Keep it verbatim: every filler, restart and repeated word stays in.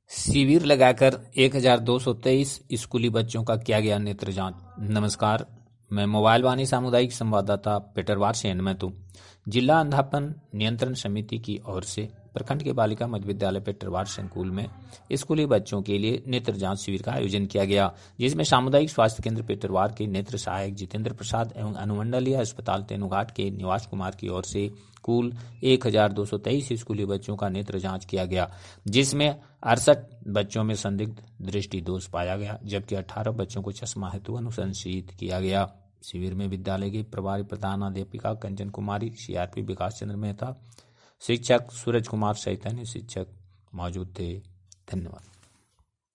शिविर लगाकर एक हज़ार दो सौ तेईस स्कूली बच्चों का किया गया नेत्र जांच। नमस्कार, मैं मोबाइल वाणी सामुदायिक संवाददाता पेटरवार से हूँ। जिला अंधापन नियंत्रण समिति की ओर से प्रखंड के बालिका मध्य विद्यालय पेटरवार संकुल में स्कूली बच्चों के लिए नेत्र जांच शिविर का आयोजन किया गया, जिसमें सामुदायिक स्वास्थ्य केंद्र पेटरवार के नेत्र सहायक जितेंद्र प्रसाद एवं अनुमंडलीय अस्पताल तेनुघाट के निवास कुमार की ओर से कुल एक हज़ार दो सौ तेईस स्कूली बच्चों का नेत्र जांच किया गया, जिसमें अड़सठ बच्चों में संदिग्ध दृष्टि दोष पाया गया, जबकि अठारह बच्चों को चश्मा हेतु अनुशंसित किया गया। शिविर में विद्यालय की प्रभारी प्रधानाध्यापिका कंचन कुमारी, सीआरपी विकास चंद्र मेहता, शिक्षक सूरज कुमार सहित अन्य शिक्षक मौजूद थे। धन्यवाद।